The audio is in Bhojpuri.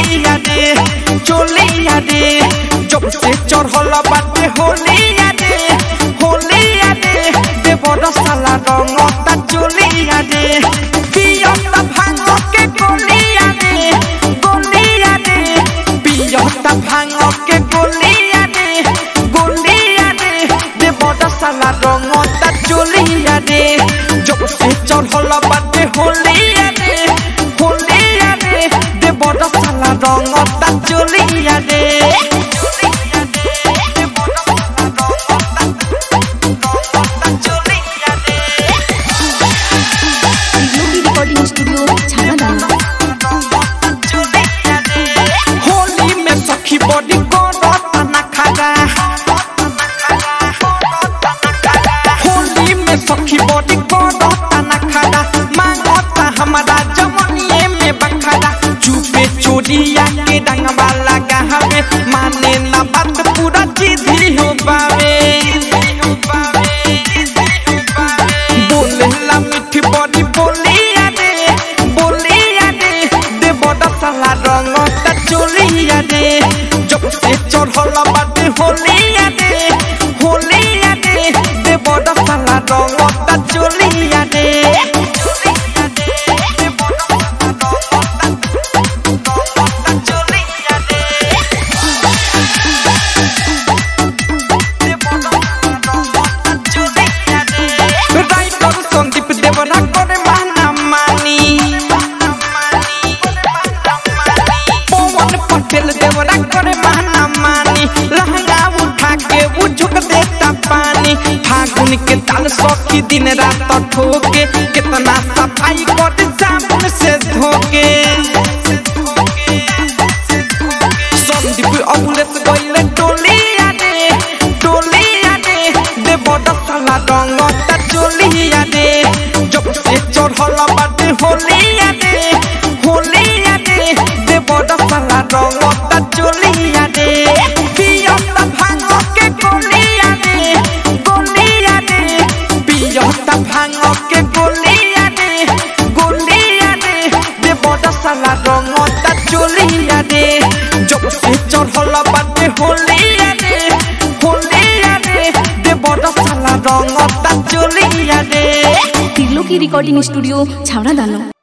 चोलिया रे जब से चढ़ल बाटे होलिया रे देवर साला रंगता चोलिया रे पियता भांग के गोलिया रे पियता भांग के गोलिया रे देवर साला रंगता चोलिया रे जब से चढ़ल बाटे होलिया रे देवर साला रंगता चोलिया रे होली में सखी बॉडी को रतना खागा होली में सखी बॉडी को रतना खागा मांगता हमारा जमनिए में बखाड़ा चुपे चोरिया के डंगवा लगा हवे माने ना बात पूरा जिद्दी हो पावे बोलेला मीठी बॉडी बोलिया रे देवर साला रंगता चोलिया रे जब से चढ़ल बाटे होलिया रे देवर साला रंगता चोलिया रे राइटर संदीप देवरा करे माना मानी पवन पटेल देवरा करे माना मानी लहंगा उठा के वो झुक देता पानी फागुन के ताल सखी दिन रात ठोके कितना सफाई कर साबुन से धोके संदीप अबुलेस गइले टोलिया रे देवर साला रंगता चोलिया रे जब से चढ़ल बाटे होलिया रे देवर साला रंगता चोलिया रे पियता भांग के गोलिया रे पियता भांग के गोलिया रे देवर साला रंगता चोलिया रे जब से चढ़ल बाटे होलिया रे देवर साला रंगता चोलिया रे तिरलो की रिकॉर्डिंग स्टूडियो छावड़ा दानो।